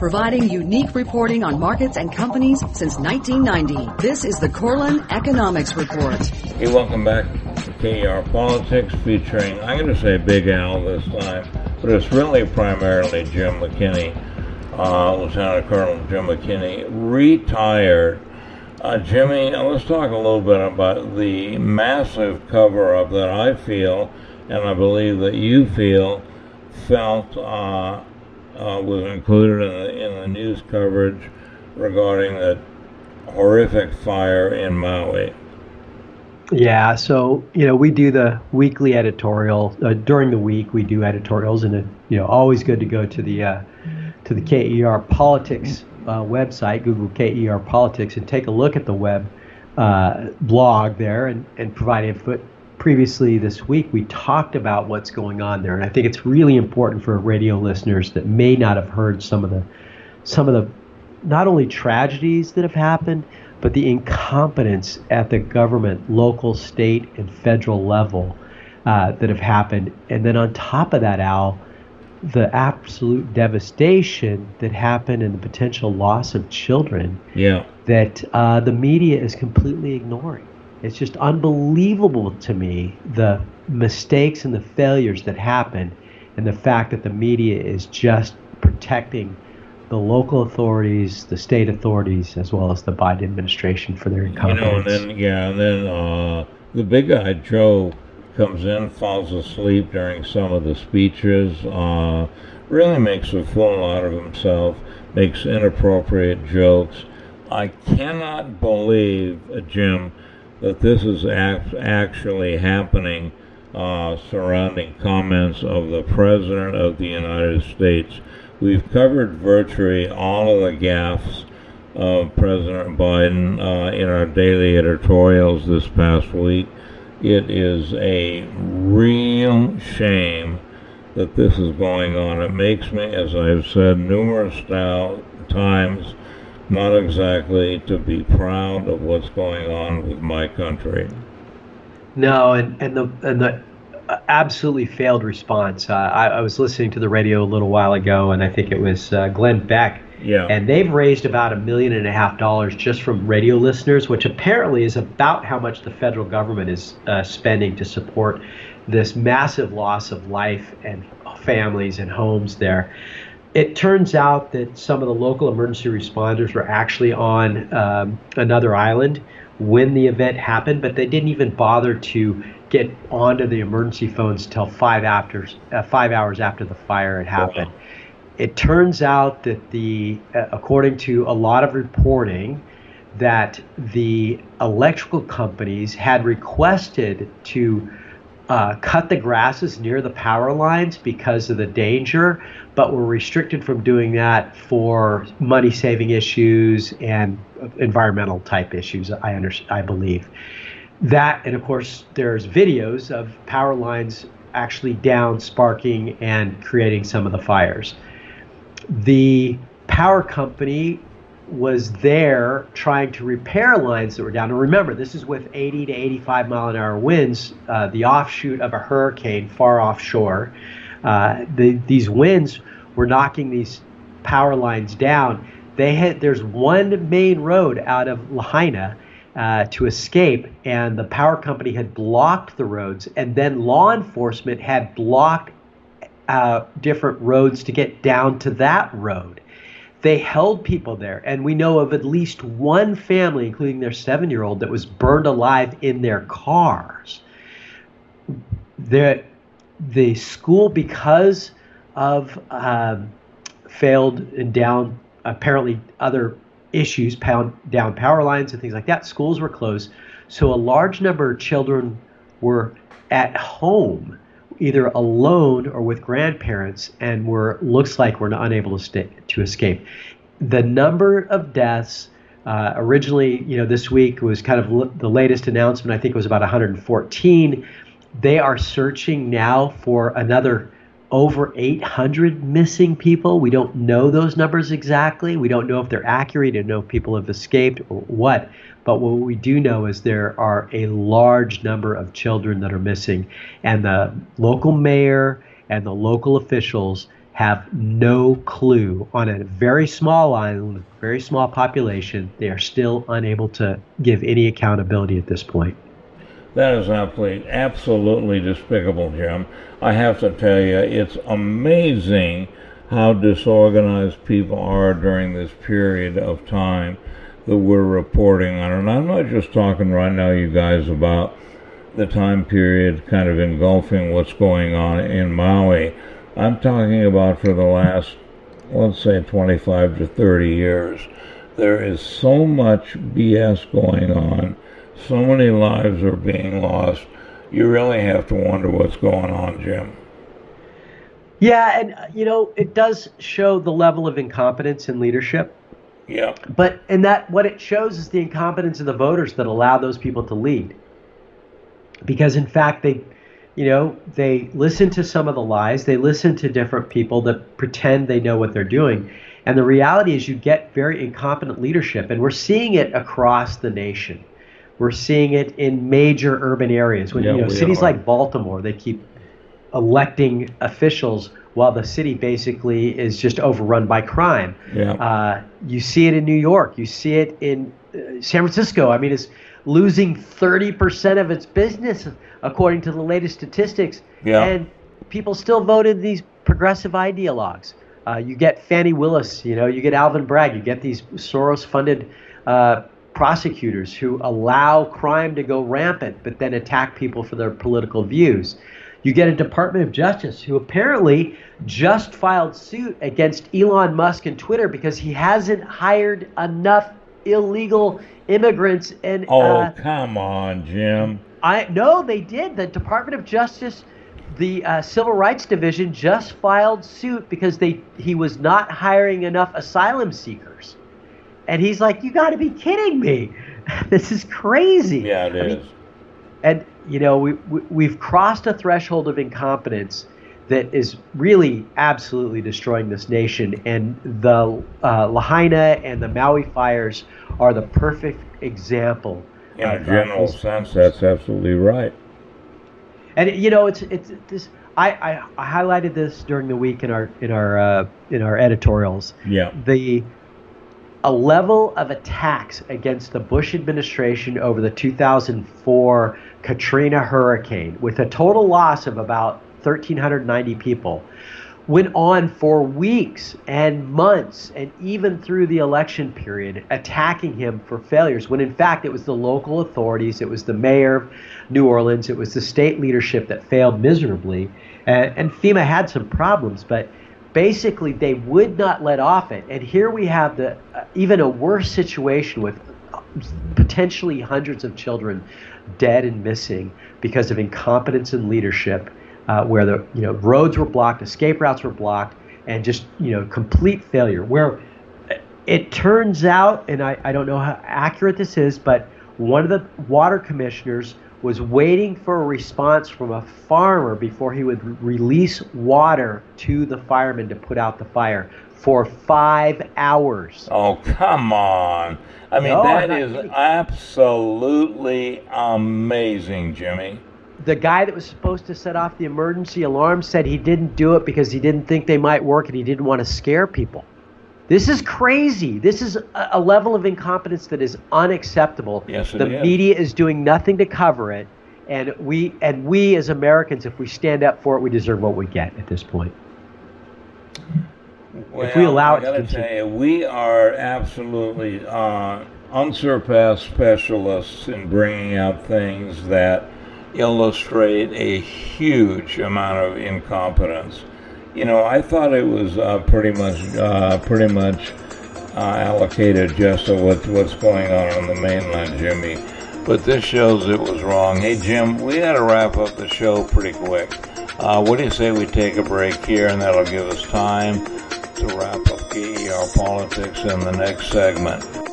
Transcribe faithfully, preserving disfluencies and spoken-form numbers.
providing unique reporting on markets and companies since nineteen ninety. This is the Corlin Economics Report. Hey, welcome back to K E R Politics, featuring, I'm going to say Big Al this time, but it's really primarily Jim McKinney, uh, Lieutenant Colonel Jim McKinney, retired. Uh, Jimmy, let's talk a little bit about the massive cover-up that I feel, and I believe that you feel, felt uh, uh, was included in the, in the news coverage regarding the horrific fire in Maui. Yeah, so, you know, we do the weekly editorial. Uh, during the week, we do editorials, and, it, you know, always good to go to the uh, to the K E R Politics uh, website, Google K E R Politics, and take a look at the web uh, blog there and, and provide input. Previously this week, we talked about what's going on there, and I think it's really important for radio listeners that may not have heard some of the some of the not only tragedies that have happened, but the incompetence at the government, local, state, and federal level uh, that have happened. And then on top of that, Al, the absolute devastation that happened and the potential loss of children yeah. that uh, the media is completely ignoring. It's just unbelievable to me, the mistakes and the failures that happened, and the fact that the media is just protecting the local authorities, the state authorities, as well as the Biden administration for their incompetence. You know, and then, yeah, and then uh, the big guy, Joe, comes in, falls asleep during some of the speeches, uh, really makes a fool out of himself, makes inappropriate jokes. I cannot believe, uh, Jim, that this is act- actually happening uh, surrounding comments of the President of the United States. We've covered virtually all of the gaffes of President Biden uh, in our daily editorials this past week. It is a real shame that this is going on. It makes me, as I've said numerous times, not exactly to be proud of what's going on with my country. No, and, and the and the absolutely failed response. Uh, I, I was listening to the radio a little while ago, and I think it was uh, Glenn Beck. Yeah. And they've raised about a million and a half dollars just from radio listeners, which apparently is about how much the federal government is uh, spending to support this massive loss of life and families and homes there. It turns out that some of the local emergency responders were actually on um, another island when the event happened, but they didn't even bother to get onto the emergency phones till five after uh, five hours after the fire had happened. Wow. It turns out that the, uh, according to a lot of reporting, that the electrical companies had requested to uh, cut the grasses near the power lines because of the danger, but were restricted from doing that for money-saving issues and environmental type issues, I under, I believe. That, and of course, there's videos of power lines actually down, sparking, and creating some of the fires. The power company was there trying to repair lines that were down. And remember, this is with eighty to eighty-five mile an hour winds, uh, the offshoot of a hurricane far offshore. Uh, the, these winds were knocking these power lines down. They had, there's one main road out of Lahaina uh, to escape, and the power company had blocked the roads, and then law enforcement had blocked uh, different roads to get down to that road. They held people there, and we know of at least one family, including their seven-year-old, that was burned alive in their cars. The, the school, because of um, failed and down, apparently other issues, pound, down power lines and things like that, schools were closed. So a large number of children were at home, either alone or with grandparents, and were looks like were unable to stay, to escape. The number of deaths uh, originally, you know, this week was kind of l- the latest announcement. I think it was about one hundred fourteen. They are searching now for another over eight hundred missing people. We don't know those numbers exactly. We don't know if they're accurate. We don't know if people have escaped or what. But what we do know is there are a large number of children that are missing. And the local mayor and the local officials have no clue. On a very small island, very small population, they are still unable to give any accountability at this point. That is absolutely, absolutely despicable, Jim. I have to tell you, it's amazing how disorganized people are during this period of time that we're reporting on. And I'm not just talking right now, you guys, about the time period kind of engulfing what's going on in Maui. I'm talking about for the last, let's say, twenty-five to thirty years. There is so much B S going on. So many lives are being lost. You really have to wonder what's going on, Jim. Yeah, and, uh, you know, it does show the level of incompetence in leadership. Yeah. But in that, what it shows is the incompetence of the voters that allow those people to lead. Because, in fact, they, you know, they listen to some of the lies. They listen to different people that pretend they know what they're doing. And the reality is you get very incompetent leadership. And we're seeing it across the nation. We're seeing it in major urban areas. When, yeah, you know, cities are. like Baltimore, they keep electing officials while the city basically is just overrun by crime. Yeah. Uh, you see it in New York. You see it in uh, San Francisco. I mean, it's losing thirty percent of its business, according to the latest statistics. Yeah. And people still voted these progressive ideologues. Uh, you get Fannie Willis, you know, you get Alvin Bragg, you get these Soros-funded uh, prosecutors who allow crime to go rampant, but then attack people for their political views. You get a Department of Justice who apparently just filed suit against Elon Musk and Twitter because he hasn't hired enough illegal immigrants. And oh, uh, come on, Jim. I no, they did. The Department of Justice, the uh, Civil Rights Division, just filed suit because they he was not hiring enough asylum seekers. And he's like, you got to be kidding me. This is crazy. Yeah, it I is. Mean, and, you know, we, we, we've crossed a threshold of incompetence that is really absolutely destroying this nation. And the uh, Lahaina and the Maui fires are the perfect example. In a of, general uh, sense, that's absolutely right. And, you know, it's it's this. I, I, I highlighted this during the week in our in our uh, in our editorials. Yeah. The a level of attacks against the Bush administration over the two thousand four Katrina hurricane, with a total loss of about one thousand three hundred ninety people, went on for weeks and months, and even through the election period, attacking him for failures, when in fact it was the local authorities, it was the mayor of New Orleans, it was the state leadership that failed miserably. And, and FEMA had some problems, but basically they would not let off it. And here we have the uh, even a worse situation with potentially hundreds of children dead and missing because of incompetence in leadership, uh, where the you know roads were blocked, escape routes were blocked, and just you know complete failure. Where it turns out, and I, I don't know how accurate this is, but one of the water commissioners was waiting for a response from a farmer before he would re- release water to the firemen to put out the fire for five hours. Oh, come on. I mean, No, that I'm is not kidding. absolutely amazing, Jimmy. The guy that was supposed to set off the emergency alarm said he didn't do it because he didn't think they might work and he didn't want to scare people. This is crazy. This is a, a level of incompetence that is unacceptable. Yes, it the is. media is doing nothing to cover it, and we and we as Americans, if we stand up for it, we deserve what we get at this point. Well, if we allow I it to gotta continue. tell you, we are absolutely uh, unsurpassed specialists in bringing out things that illustrate a huge amount of incompetence. You know, I thought it was uh, pretty much, uh, pretty much uh, allocated just to what, what's going on on the mainland, Jimmy. But this shows it was wrong. Hey, Jim, we got to wrap up the show pretty quick. Uh, what do you say we take a break here, and that'll give us time to wrap up K E R Politics in the next segment.